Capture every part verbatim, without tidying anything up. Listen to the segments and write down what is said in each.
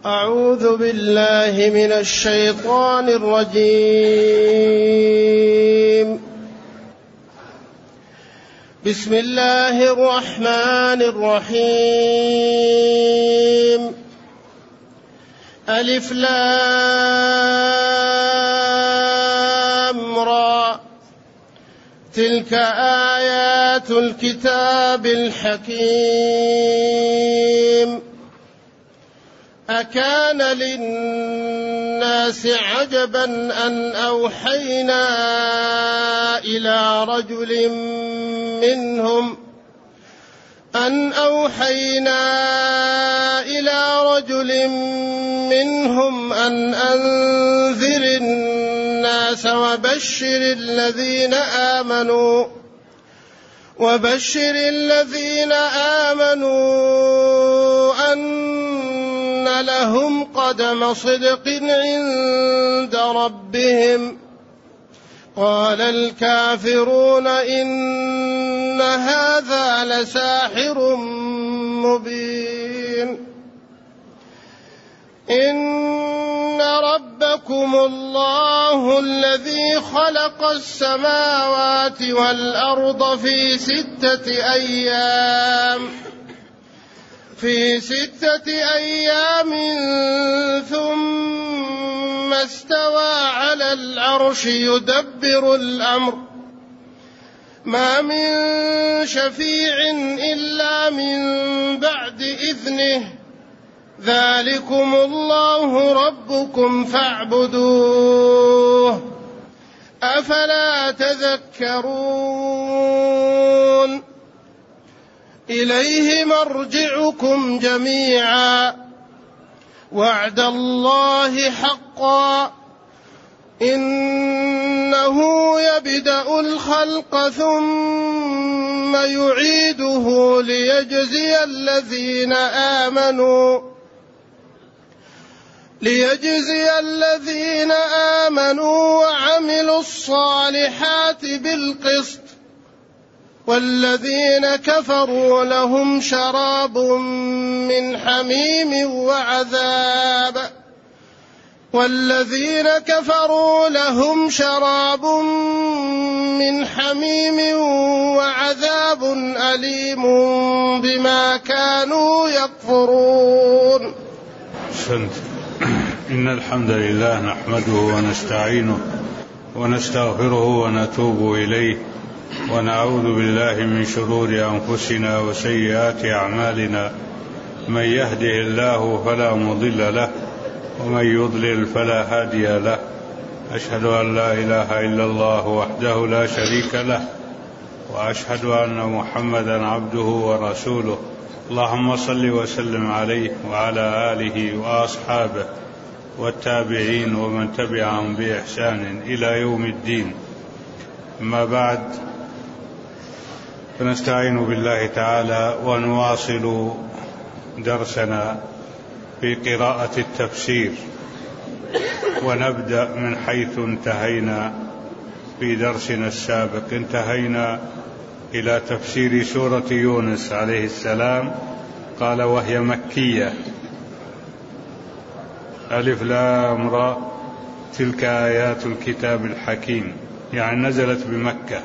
أعوذ بالله من الشيطان الرجيم. بسم الله الرحمن الرحيم. ألف لام را، تلك آيات الكتاب الحكيم. أكان للناس عجبا أن أوحينا إلى رجل منهم أن أوحينا إلى رجل منهم أن أنذر الناس وبشر الذين آمنوا وبشر الذين آمنوا أن لهم قدم صدق عند ربهم. قال الكافرون إن هذا لساحر مبين. إن ربكم الله الذي خلق السماوات والأرض في ستة أيام في ستة أيام ثم استوى على العرش يدبر الأمر، ما من شفيع إلا من بعد إذنه، ذلكم الله ربكم فاعبدوه، أفلا تذكرون. إليه مرجعكم جميعا، وعد الله حقا، إنه يبدأ الخلق ثم يعيده ليجزي الذين آمنوا ليجزي الذين آمنوا وعملوا الصالحات بالقسط، والذين كفروا لهم شراب من حميم وعذاب والذين كفروا لهم شراب من حميم وعذاب أليم بما كانوا يكفرون. أحسنت. إن الحمد لله نحمده ونستعينه ونستغفره ونتوب إليه، ونعوذ بالله من شرور أنفسنا وسيئات أعمالنا، من يهده الله فلا مضل له ومن يضلل فلا هادي له. أشهد أن لا إله إلا الله وحده لا شريك له، وأشهد أن محمدا عبده ورسوله. اللهم صل وسلم عليه وعلى آله وأصحابه والتابعين ومن تبعهم بإحسان إلى يوم الدين. أما بعد، فنستعين بالله تعالى ونواصل درسنا في قراءة التفسير، ونبدأ من حيث انتهينا في درسنا السابق. انتهينا إلى تفسير سورة يونس عليه السلام. قال: وهي مكية. ألف لام را، تلك آيات الكتاب الحكيم، يعني نزلت بمكة.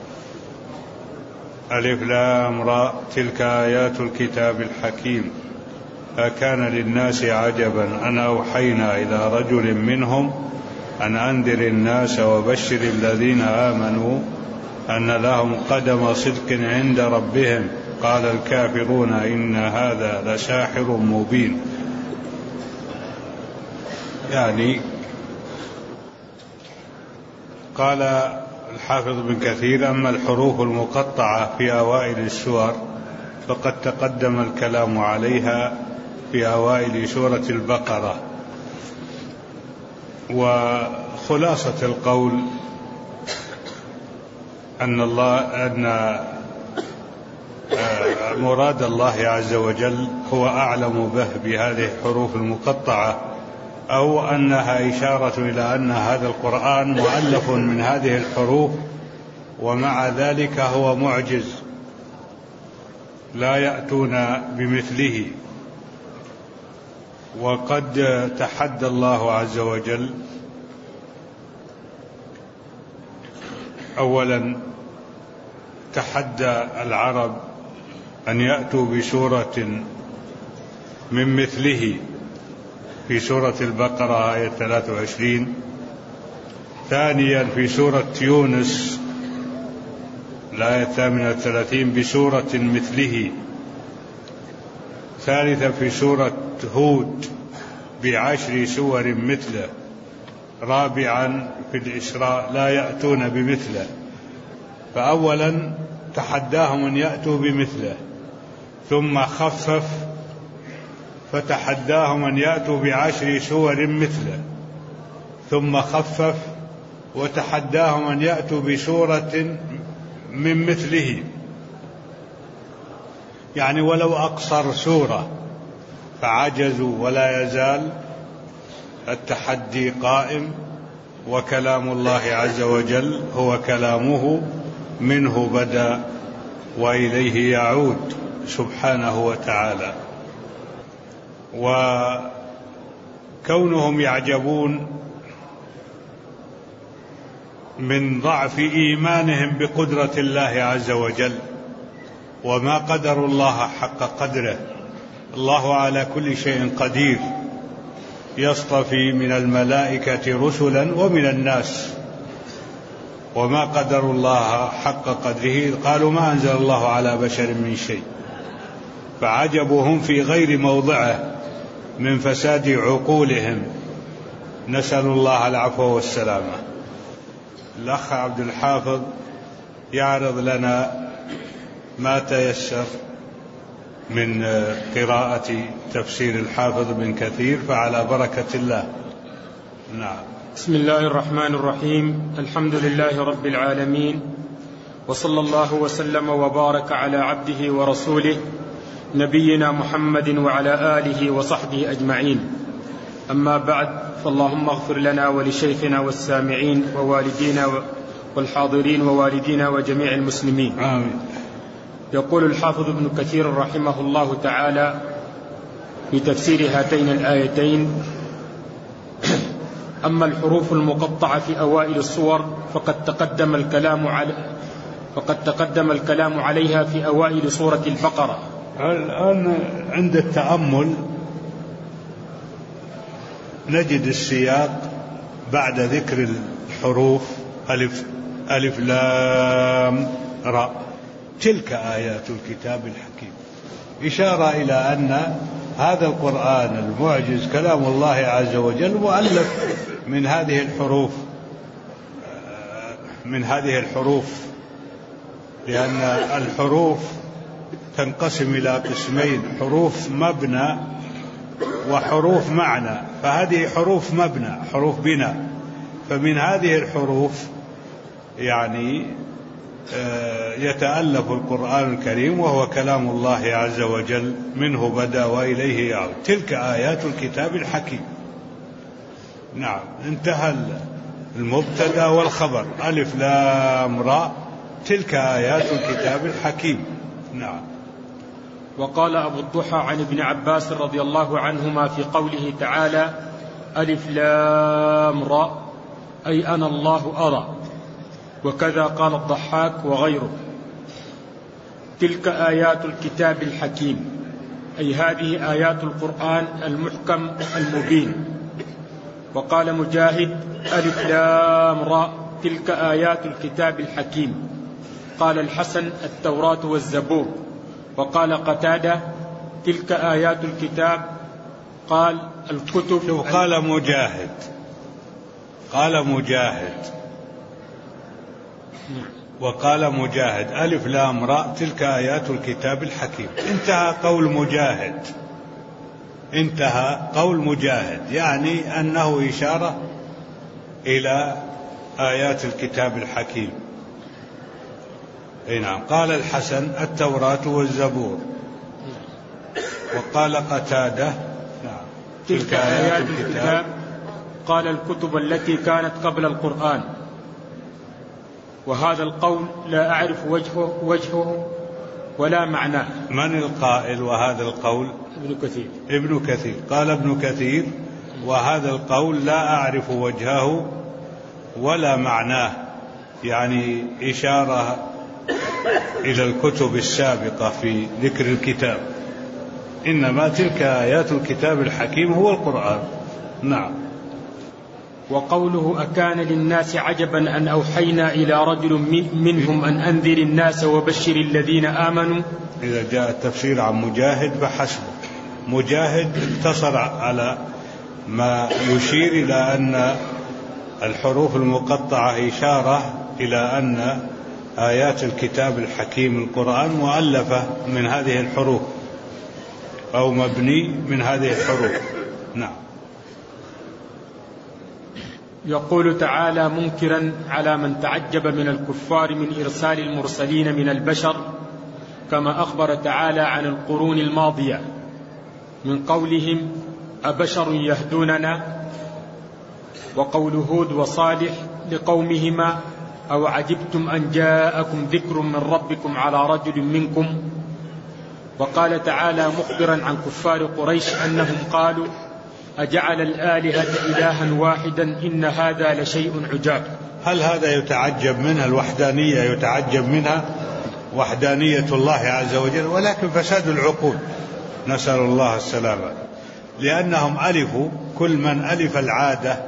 ألف لام را، تلك آيات الكتاب الحكيم. أكان للناس عجبا أن أوحينا إلى رجل منهم أن أنذر الناس وبشر الذين آمنوا أن لهم قدم صدق عند ربهم. قال الكافرون إن هذا لساحر مبين. يعني قال الحافظ بن كثير: أما الحروف المقطعة في أوائل السور فقد تقدم الكلام عليها في أوائل سورة البقرة. وخلاصة القول أن الله أن مراد الله عز وجل هو أعلم به بهذه الحروف المقطعة، أو أنها إشارة إلى أن هذا القرآن مؤلف من هذه الحروف، ومع ذلك هو معجز لا يأتون بمثله. وقد تحدى الله عز وجل أولا، تحدى العرب أن يأتوا بسورة من مثله في سورة البقرة آية ثلاثة وعشرين. ثانيا في سورة يونس الآية الثامنة والثلاثين بسورة مثله. ثالثا في سورة هود بعشر سور مثله. رابعا في الإسراء لا يأتون بمثله. فأولا تحداهم أن يأتوا بمثله، ثم خفف فتحداهم أن يأتوا بعشر سور مثله، ثم خفف وتحداهم أن يأتوا بسورة من مثله، يعني ولو أقصر سورة، فعجزوا. ولا يزال التحدي قائم، وكلام الله عز وجل هو كلامه، منه بدأ وإليه يعود سبحانه وتعالى. وكونهم يعجبون من ضعف إيمانهم بقدرة الله عز وجل، وما قدروا الله حق قدره. الله على كل شيء قدير، يصطفي من الملائكة رسلا ومن الناس، وما قدروا الله حق قدره، قالوا ما أنزل الله على بشر من شيء. فعجبهم في غير موضعه من فساد عقولهم، نسأل الله العفو والسلامة. الأخ عبد الحافظ يعرض لنا ما تيسر من قراءة تفسير الحافظ بن كثير، فعلى بركة الله. نعم. بسم الله الرحمن الرحيم. الحمد لله رب العالمين، وصلى الله وسلم وبارك على عبده ورسوله نبينا محمد وعلى آله وصحبه أجمعين. أما بعد، فاللهم اغفر لنا ولشيخنا والسامعين ووالدينا والحاضرين ووالدينا وجميع المسلمين. آمين. يقول الحافظ ابن كثير رحمه الله تعالى في تفسير هاتين الآيتين: أما الحروف المقطعة في أوائل الصور فقد تقدم الكلام على فقد تقدم الكلام عليها في أوائل سورة البقرة. الآن عند التأمل نجد السياق بعد ذكر الحروف ألف ألف لام راء، تلك آيات الكتاب الحكيم، إشارة إلى أن هذا القرآن المعجز كلام الله عز وجل مؤلف من هذه الحروف من هذه الحروف لأن الحروف تنقسم إلى قسمين: حروف مبنى وحروف معنى. فهذه حروف مبنى، حروف بناء. فمن هذه الحروف يعني يتألف القرآن الكريم، وهو كلام الله عز وجل، منه بدأ وإليه يعود. تلك آيات الكتاب الحكيم. نعم، انتهى المبتدأ والخبر، ألف لام راء، تلك آيات الكتاب الحكيم. نعم. وقال أبو الضحى عن ابن عباس رضي الله عنهما في قوله تعالى: ألف لام راء، أي أنا الله أرى. وكذا قال الضحاك وغيره: تلك آيات الكتاب الحكيم، أي هذه آيات القرآن المحكم المبين. وقال مجاهد: ألف لام راء، تلك آيات الكتاب الحكيم. قال الحسن: التوراة والزبور. وقال قتادة: تلك آيات الكتاب. قال: الكتب. قال مجاهد قال مجاهد وقال مجاهد ألف لام راء، تلك آيات الكتاب الحكيم. انتهى قول مجاهد انتهى قول مجاهد يعني أنه إشارة إلى آيات الكتاب الحكيم. نعم. قال الحسن: التوراة والزبور. وقال قتادة: نعم، تلك آيات الكتاب. قال: الكتب التي كانت قبل القرآن. وهذا القول لا أعرف وجهه, وجهه ولا معناه. من القائل وهذا القول؟ ابن كثير ابن كثير قال ابن كثير: وهذا القول لا أعرف وجهه ولا معناه، يعني إشارة إلى الكتب السابقة في ذكر الكتاب، إنما تلك آيات الكتاب الحكيم هو القرآن. نعم. وقوله: أكان للناس عجبا أن أوحينا إلى رجل منهم أن أنذر الناس وبشر الذين آمنوا. إذا جاء التفسير عن مجاهد فحسبه. مجاهد اقتصر على ما يشير إلى أن الحروف المقطعة إشارة إلى أن آيات الكتاب الحكيم القرآن مؤلفة من هذه الحروف أو مبني من هذه الحروف. نعم. يقول تعالى منكرا على من تعجب من الكفار من إرسال المرسلين من البشر، كما أخبر تعالى عن القرون الماضية من قولهم: أبشر يهدوننا، وقول هود وصالح لقومهما: أو عجبتم أن جاءكم ذكر من ربكم على رجل منكم. وقال تعالى مخبرا عن كفار قريش أنهم قالوا: أجعل الآلهة إلها واحدا إن هذا لشيء عجاب. هل هذا يتعجب منها؟ الوحدانية يتعجب منها، وحدانية الله عز وجل، ولكن فساد العقول، نسأل الله السلامة، لأنهم ألفوا كل من ألف العادة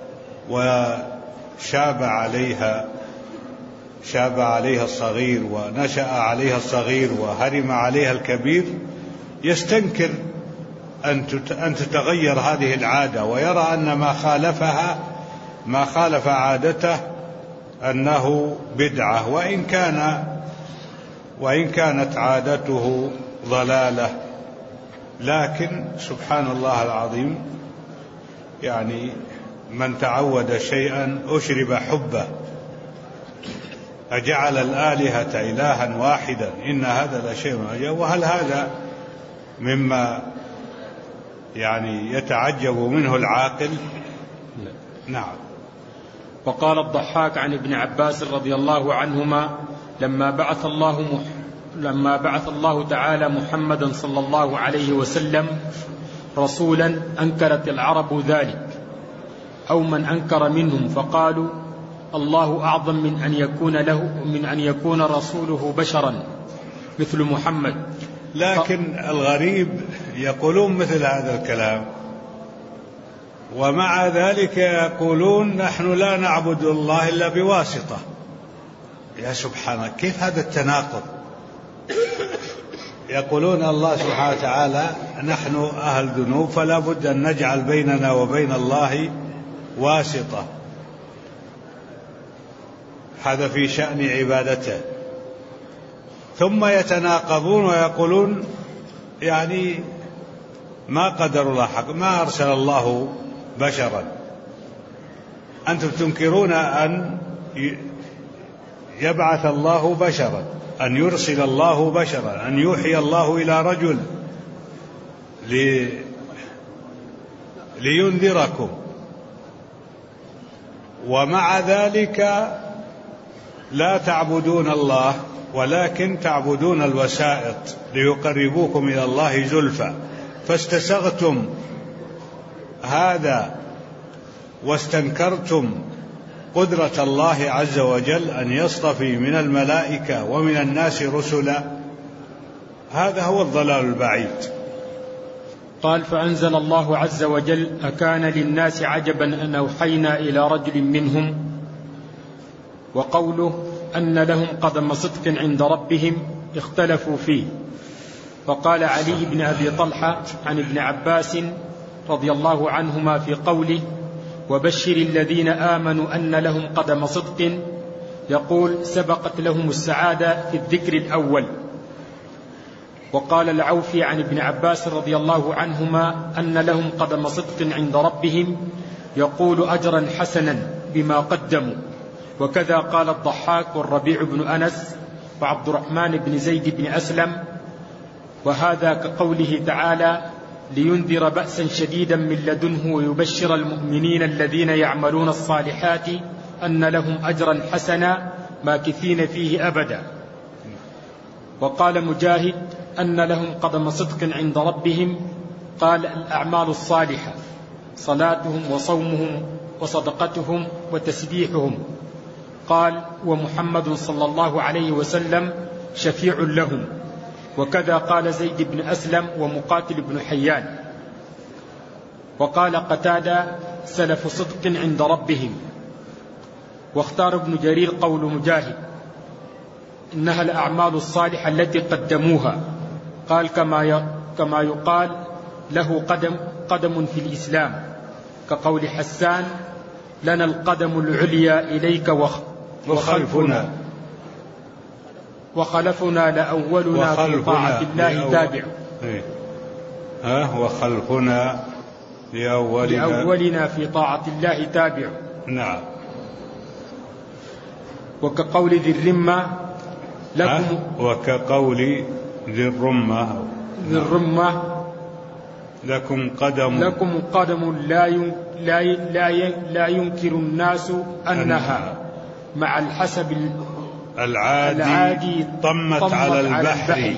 وشاب عليها شاب عليها الصغير ونشأ عليها الصغير وهرم عليها الكبير، يستنكر أن تتغير هذه العادة، ويرى أن ما خالفها ما خالف عادته أنه بدعة، وإن كان وإن كانت عادته ضلالة. لكن سبحان الله العظيم، يعني من تعود شيئا أشرب حبه. أجعل الآلهة إلها واحدا إن هذا لشيء عجاب. وهل هذا مما يعني يتعجب منه العاقل؟ نعم. وقال الضحاك عن ابن عباس رضي الله عنهما: لما بعث الله مح... لما بعث الله تعالى محمدا صلى الله عليه وسلم رسولا أنكرت العرب ذلك، أو من أنكر منهم، فقالوا: الله أعظم من أن يكون له من أن يكون رسوله بشرا مثل محمد. لكن الغريب يقولون مثل هذا الكلام، ومع ذلك يقولون: نحن لا نعبد الله إلا بواسطة. يا سبحانه، كيف هذا التناقض؟ يقولون الله سبحانه وتعالى: نحن أهل ذنوب فلا بد أن نجعل بيننا وبين الله واسطة، هذا في شأن عبادته. ثم يتناقضون ويقولون: يعني ما قدر الله حق، ما أرسل الله بشرا. أنتم تنكرون أن يبعث الله بشرا، أن يرسل الله بشرا، أن يوحي الله إلى رجل لي لينذركم، ومع ذلك لا تعبدون الله ولكن تعبدون الوسائط ليقربوكم إلى الله زلفى. فاستسغتم هذا واستنكرتم قدرة الله عز وجل أن يصطفي من الملائكة ومن الناس رسلا. هذا هو الضلال البعيد. قال: فأنزل الله عز وجل: أكان للناس عجبا أن أوحينا إلى رجل منهم. وقوله أن لهم قدم صدق عند ربهم اختلفوا فيه. فقال علي بن أبي طلحة عن ابن عباس رضي الله عنهما في قوله: وبشر الذين آمنوا أن لهم قدم صدق، يقول: سبقت لهم السعادة في الذكر الأول. وقال العوفي عن ابن عباس رضي الله عنهما أن لهم قدم صدق عند ربهم، يقول: أجرا حسنا بما قدموا. وكذا قال الضحاك والربيع بن أنس وعبد الرحمن بن زيد بن أسلم. وهذا كقوله تعالى: لينذر بأسا شديدا من لدنه ويبشر المؤمنين الذين يعملون الصالحات أن لهم أجرا حسنا ماكثين فيه أبدا. وقال مجاهد: أن لهم قدم صدق عند ربهم؟ قال: الأعمال الصالحة، صلاتهم وصومهم وصدقتهم وتسبيحهم. قال: ومحمد صلى الله عليه وسلم شفيع لهم. وكذا قال زيد بن أسلم ومقاتل بن حيان. وقال قتادة: سلف صدق عند ربهم. واختار ابن جرير قول مجاهد: إنها الأعمال الصالحة التي قدموها. قال: كما كما يقال له قدم قدم في الإسلام، كقول حسان: لنا القدم العليا إليك وخلفنا وخلفنا لأولنا في طاعة الله تابع. ها وخلفنا لأولنا, لأولنا في طاعة الله تابع. نعم. وكقول ذي الرمة لكم وكقول ذي الرمة ذي الرمة لكم قدم لكم قدم لا لا لا لا ينكر الناس أنها مع الحسب العادي, العادي طمت, طمت على البحر, البحر.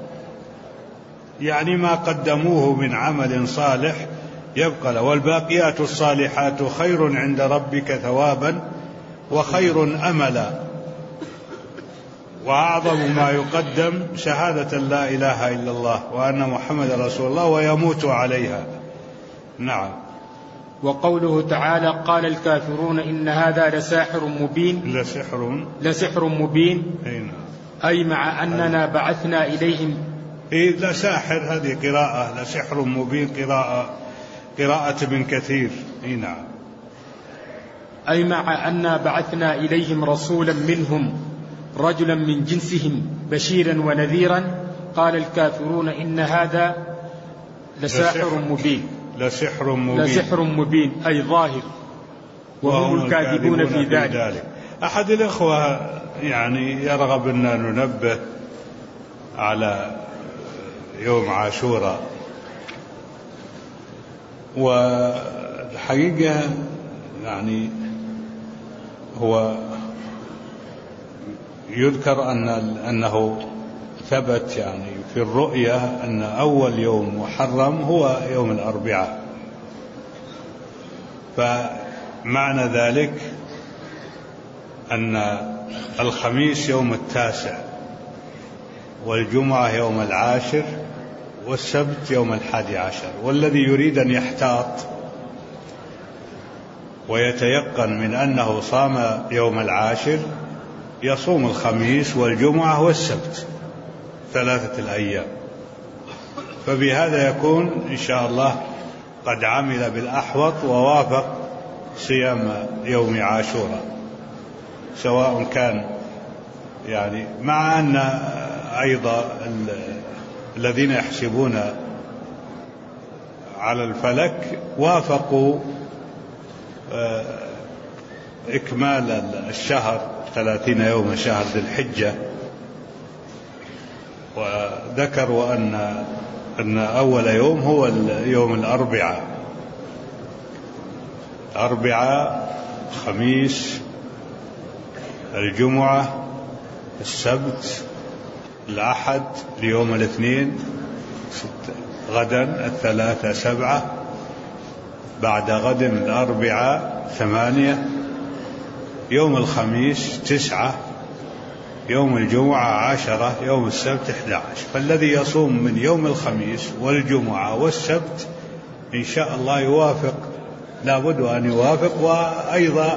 يعني ما قدموه من عمل صالح يبقى له. والباقيات الصالحات خير عند ربك ثوابا وخير أملا. وأعظم ما يقدم شهادة لا إله إلا الله وأن محمد رسول الله ويموت عليها. نعم. وقوله تعالى: قال الكافرون إن هذا لساحر مبين. لسحر لسحر مبين أين. أي مع أننا بعثنا إليهم. إيه لساحر، هذه قراءة. لسحر مبين قراءة قراءة ابن كثير. إيه نعم. أي مع أننا بعثنا إليهم رسولا منهم رجلا من جنسهم بشيرا ونذيرا. قال الكافرون إن هذا لساحر مبين. لسحر مبين لسحر مبين أي ظاهر، وهم الكاذبون في ذلك. أحد الإخوة يعني يرغب أن ننبه على يوم عاشوراء، والحقيقة يعني هو يذكر أن أنه ثبت يعني في الرؤيا أن أول يوم محرم هو يوم الأربعاء، فمعنى ذلك أن الخميس يوم التاسع، والجمعة يوم العاشر، والسبت يوم الحادي عشر. والذي يريد أن يحتاط ويتيقن من أنه صام يوم العاشر يصوم الخميس والجمعة والسبت ثلاثة الأيام، فبهذا يكون إن شاء الله قد عمل بالأحوط ووافق صيام يوم عاشوراء، سواء كان يعني مع أن أيضا الذين يحسبون على الفلك وافقوا إكمال الشهر ثلاثين يوم شهر ذي الحجة، وذكروا أن أن أول يوم هو يوم الأربعاء، أربعاء، خميس، الجمعة، السبت، الأحد، اليوم الاثنين، غدا الثلاثة سبعة، بعد غد الأربعاء ثمانية، يوم الخميس تسعة، يوم الجمعة عشرة، يوم السبت إحدى عشر. فالذي يصوم من يوم الخميس والجمعة والسبت إن شاء الله يوافق، لابد أن يوافق، وأيضا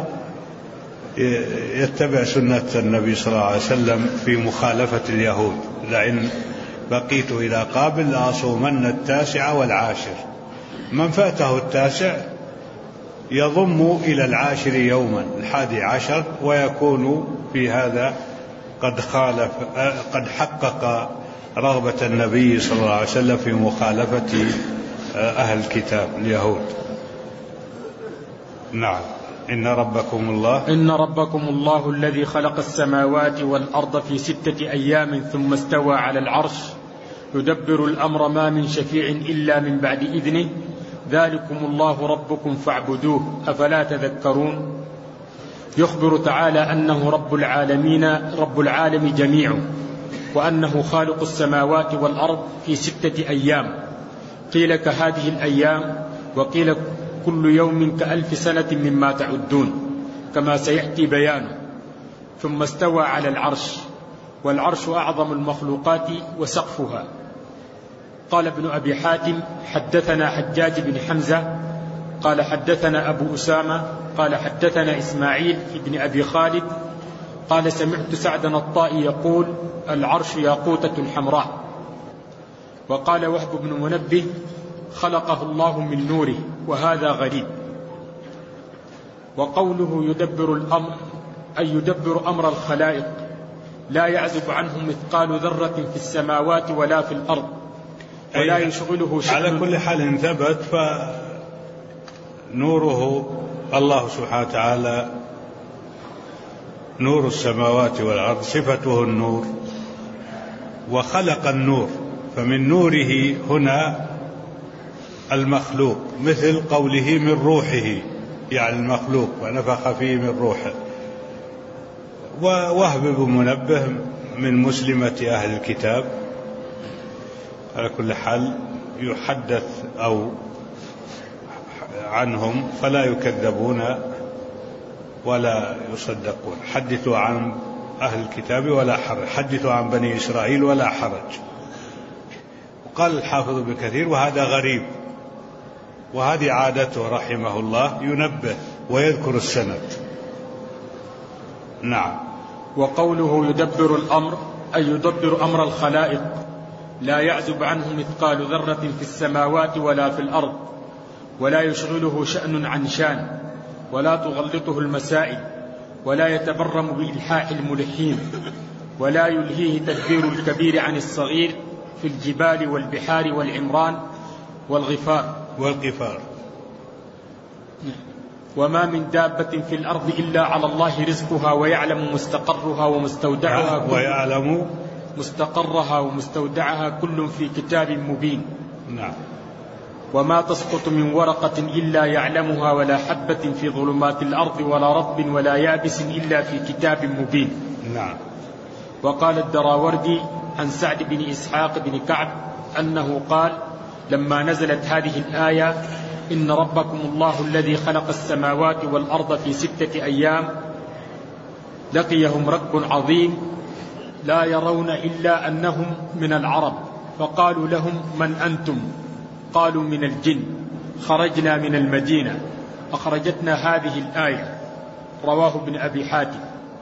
يتبع سنة النبي صلى الله عليه وسلم في مخالفة اليهود: لئن بقيت إلى قابل لأصومن التاسع والعاشر. من فاته التاسع يضم إلى العاشر يوما، الحادي عشر، ويكون في هذا قد خالف قد حقق رغبة النبي صلى الله عليه وسلم في مخالفة أهل الكتاب اليهود. نعم. إن ربكم الله إن ربكم الله الذي خلق السماوات والأرض في ستة أيام ثم استوى على العرش يدبر الأمر ما من شفيع إلا من بعد إذنه ذلكم الله ربكم فاعبدوه أفلا تذكرون. يخبر تعالى أنه رب العالمين رب العالم جميعه، وأنه خالق السماوات والأرض في ستة أيام، قيل كهذه الأيام، وقيل كل يوم كألف سنة مما تعدون، كما سيأتي بيانه. ثم استوى على العرش، والعرش أعظم المخلوقات وسقفها. قال ابن أبي حاتم: حدثنا حجاج بن حمزة قال حدثنا أبو أسامة قال حدثنا إسماعيل بن أبي خالد قال سمعت سعد الطائي يقول: العرش ياقوتة حمراء. وقال وهب بن منبه: خلقه الله من نوره، وهذا غريب. وقوله يدبر الأمر أي يدبر أمر الخلائق، لا يعزب عنه مثقال ذرة في السماوات ولا في الأرض، ولا يشغله شأن. على كل حال ثبت، فنوره الله سبحانه وتعالى نور السماوات والأرض، صفته النور، وخلق النور، فمن نوره هنا المخلوق، مثل قوله من روحه، يعني المخلوق ونفخ فيه من روحه. ووهب بن منبه من مسلمة أهل الكتاب. على كل حال يحدث أو عنهم فلا يكذبون ولا يصدقون. حدثوا عن أهل الكتاب ولا حرج، حدثوا عن بني إسرائيل ولا حرج. وقال الحافظ ابن كثير: وهذا غريب، وهذه عادته رحمه الله، ينبه ويذكر السند. نعم. وقوله يدبر الأمر أي يدبر أمر الخلائق، لا يعزب عنه مثقال ذرة في السماوات ولا في الأرض، ولا يشغله شأن عن شان، ولا تغلطه المسائل، ولا يتبرم بإلحاح الملحين، ولا يلهيه تدبير الكبير عن الصغير في الجبال والبحار والعمران والغفار والغفار وما من دابة في الأرض إلا على الله رزقها ويعلم مستقرها ومستودعها كل ويعلم مستقرها ومستودعها كل في كتاب مبين. نعم. وما تسقط من ورقة إلا يعلمها، ولا حبة في ظلمات الأرض ولا رطب ولا يابس إلا في كتاب مبين. نعم. وقال الدراوردي عن سعد بن إسحاق بن كعب أنه قال: لما نزلت هذه الآية: إن ربكم الله الذي خلق السماوات والأرض في ستة أيام، لقيهم ركب عظيم لا يرون إلا أنهم من العرب، فقالوا لهم: من أنتم؟ قالوا: من الجن، خرجنا من المدينة، أخرجتنا هذه الآية. رواه ابن أبي حاتم.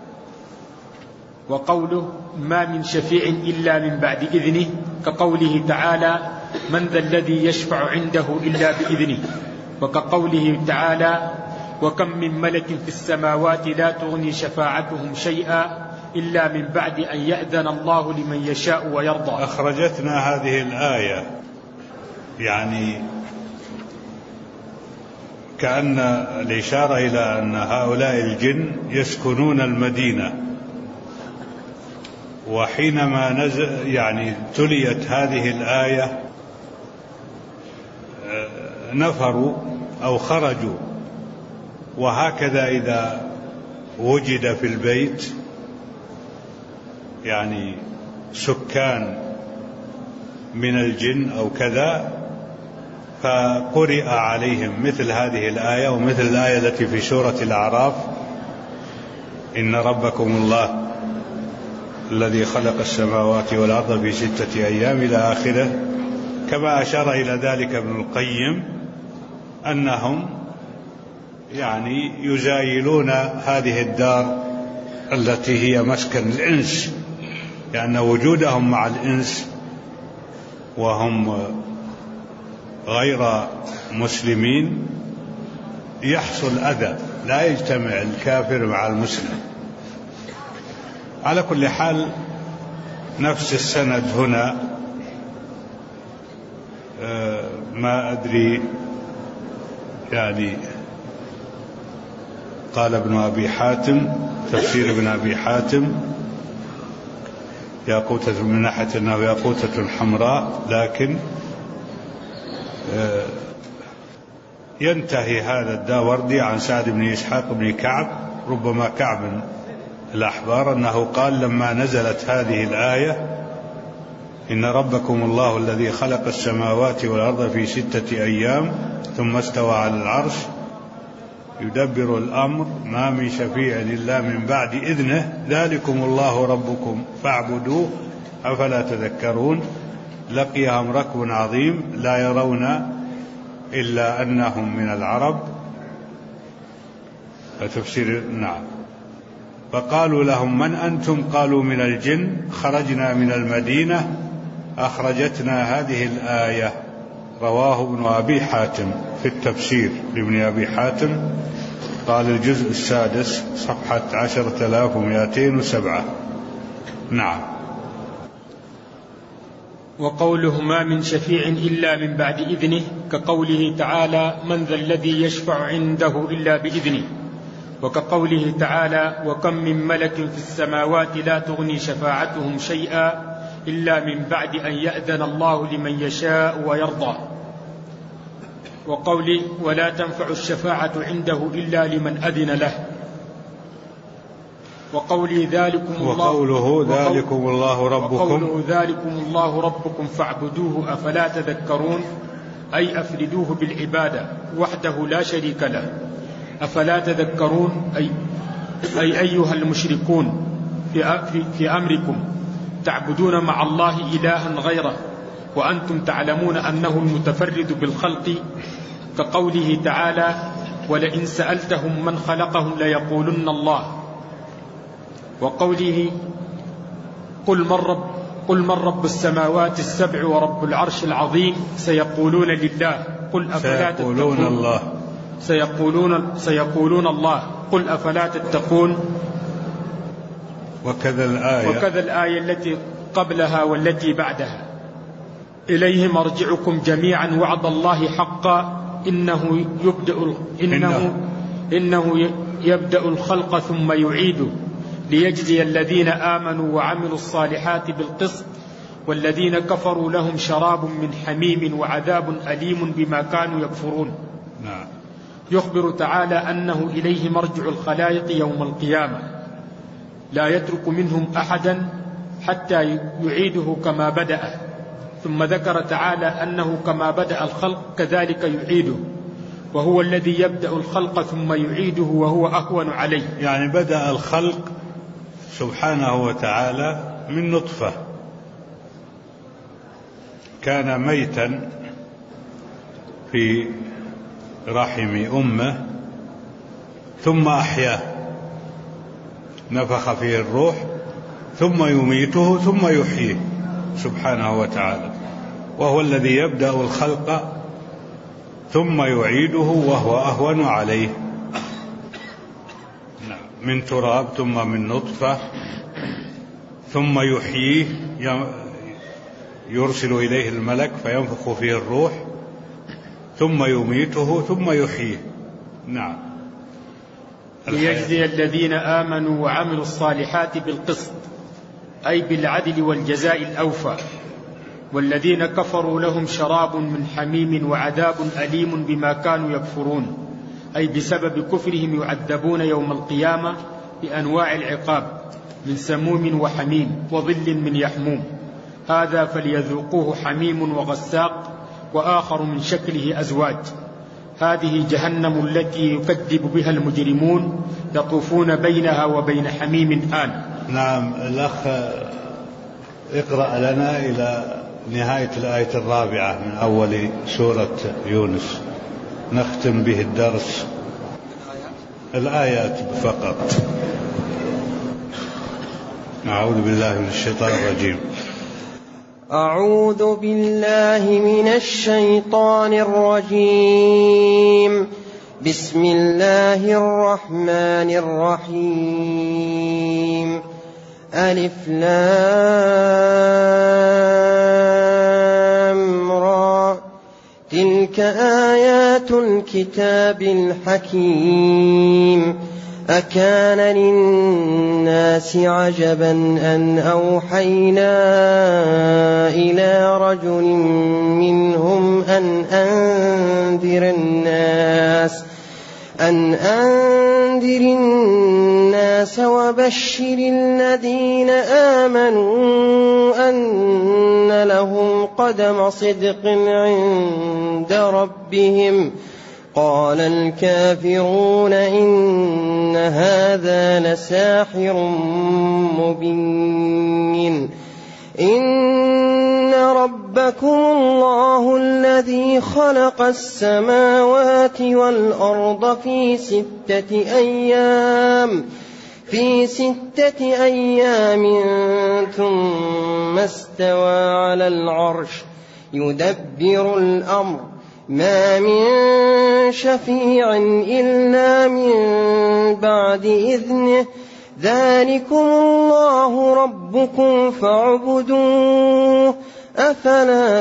وقوله: ما من شفيع إلا من بعد إذنه، كقوله تعالى: من ذا الذي يشفع عنده إلا بإذنه، وكقوله تعالى: وكم من ملك في السماوات لا تغني شفاعتهم شيئا إلا من بعد أن يأذن الله لمن يشاء ويرضى. أخرجتنا هذه الآية، يعني كأن الإشارة إلى أن هؤلاء الجن يسكنون المدينة، وحينما نزل يعني تليت هذه الآية نفروا أو خرجوا. وهكذا إذا وجد في البيت يعني سكان من الجن أو كذا، فقرئ عليهم مثل هذه الآية ومثل الآية التي في سورة الأعراف: إن ربكم الله الذي خلق السماوات والأرض في ستة أيام إلى آخره. كما أشار إلى ذلك ابن القيم أنهم يعني يزايلون هذه الدار التي هي مسكن الإنس، لأن وجودهم مع الإنس وهم غير مسلمين يحصل أذى، لا يجتمع الكافر مع المسلم. على كل حال نفس السند هنا، ما أدري يعني قال ابن أبي حاتم، تفسير ابن أبي حاتم: ياقوتة، من ناحية أنه ياقوتة حمراء، لكن ينتهي هذا الداوردي عن سعد بن إسحاق بن كعب، ربما كعب الأحبار، أنه قال: لما نزلت هذه الآية إن ربكم الله الذي خلق السماوات والأرض في ستة أيام ثم استوى على العرش يدبر الأمر ما من شفيع إلا من بعد إذنه ذلكم الله ربكم فاعبدوه أفلا تذكرون لقيهم ركب عظيم لا يرون إلا أنهم من العرب فتفسير نعم. فقالوا لهم من أنتم؟ قالوا من الجن خرجنا من المدينة أخرجتنا هذه الآية. رواه ابن أبي حاتم في التفسير لابن أبي حاتم قال الجزء السادس صفحة عشرة آلاف ومائتين وسبعة. نعم. وقوله ما من شفيع إلا من بعد إذنه كقوله تعالى من ذا الذي يشفع عنده إلا بإذنه، وكقوله تعالى وكم من ملك في السماوات لا تغني شفاعتهم شيئا إلا من بعد أن يأذن الله لمن يشاء ويرضى، وقوله ولا تنفع الشفاعة عنده إلا لمن أذن له، وقوله ذلكم الله وقوله ذلكم الله ربكم وقوله ذلكم الله ربكم فاعبدوه أفلا تذكرون أي أفردوه بالعبادة وحده لا شريك له. أفلا تذكرون أي, أي أيها المشركون في, في, في أمركم تعبدون مع الله إلها غيره وأنتم تعلمون أنه المتفرد بالخلق، كقوله تعالى ولئن سألتهم من خلقهم ليقولن الله، وقوله قل من رب, قل من رب السماوات السبع ورب العرش العظيم سيقولون لله قل أفلا سيقولون تتقون الله سيقولون, سيقولون الله قل أفلا تتقون. وكذا الآية وكذا الآية التي قبلها والتي بعدها إليه مرجعكم جميعا وعد الله حقا إنه يبدأ إنه, إنه يبدأ الخلق ثم يعيده ليجزي الذين آمنوا وعملوا الصالحات بالقسط والذين كفروا لهم شراب من حميم وعذاب أليم بما كانوا يكفرون. نعم. يخبر تعالى أنه إليه مرجع الخلائق يوم القيامة لا يترك منهم أحدا حتى يعيده كما بدأ، ثم ذكر تعالى أنه كما بدأ الخلق كذلك يعيده، وهو الذي يبدأ الخلق ثم يعيده وهو أهون عليه. يعني بدأ الخلق سبحانه وتعالى من نطفة كان ميتا في رحم أمه ثم أحياه نفخ فيه الروح ثم يميته ثم يحييه سبحانه وتعالى، وهو الذي يبدأ الخلق ثم يعيده وهو أهون عليه من تراب ثم من نطفة ثم يحييه يرسل إليه الملك فينفخ فيه الروح ثم يميته ثم يحييه. نعم. ليجزي الذين آمنوا وعملوا الصالحات بالقسط أي بالعدل والجزاء الأوفى، والذين كفروا لهم شراب من حميم وعذاب أليم بما كانوا يكفرون أي بسبب كفرهم يعذبون يوم القيامة بأنواع العقاب من سموم وحميم وظل من يحموم، هذا فليذوقوه حميم وغساق وآخر من شكله أزواج، هذه جهنم التي يكذب بها المجرمون يطوفون بينها وبين حميم آن. نعم. الأخ اقرأ لنا إلى نهاية الآية الرابعة من أول سورة يونس نختم به الدرس. الآيات فقط. أعوذ بالله من الشيطان الرجيم. أعوذ بالله من الشيطان الرجيم. بسم الله الرحمن الرحيم. ألف لام را تلك آيات الكتاب الحكيم. أكان للناس عجبا أن أوحينا إلى رجل منهم أن أنذر الناس أن أنذر الناس وبشر الذين آمنوا أن لهم قدم صدق عند ربهم. قال الكافرون إن هذا لساحر مبين. إن ربكم الله الذي خلق السماوات والأرض في ستة أيام في ستة أيام ثم استوى على العرش يدبر الأمر ما من شفيع إلا من بعد إذنه ذلكم الله ربكم فاعبدوه أفلا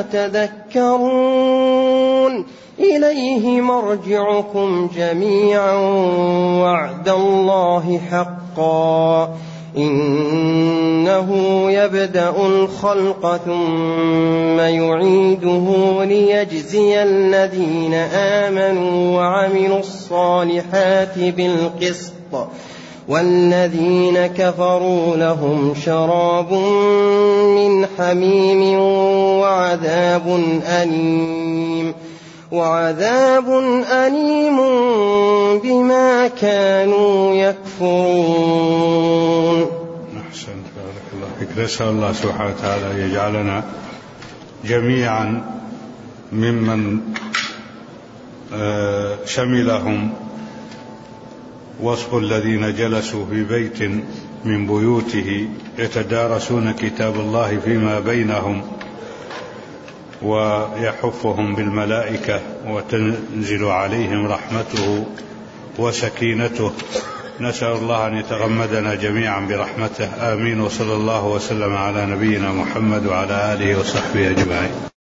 تذكرون. إليه مرجعكم جميعا وعد الله حقا إنه يبدأ الخلق ثم يعيده ليجزي الذين آمنوا وعملوا الصالحات بالقسط والذين كفروا لهم شراب من حميم وعذاب أليم وعذاب أليم بما كانوا يكفرون. أحسنت بارك الله فيك. نسأل الله سبحانه وتعالى يجعلنا جميعا ممن شملهم وصف الذين جلسوا في بيت من بيوته يتدارسون كتاب الله فيما بينهم ويحفهم بالملائكة وتنزل عليهم رحمته وسكينته. نسأل الله أن يتغمدنا جميعا برحمته آمين. وصلى الله وسلم على نبينا محمد وعلى آله وصحبه أجمعين.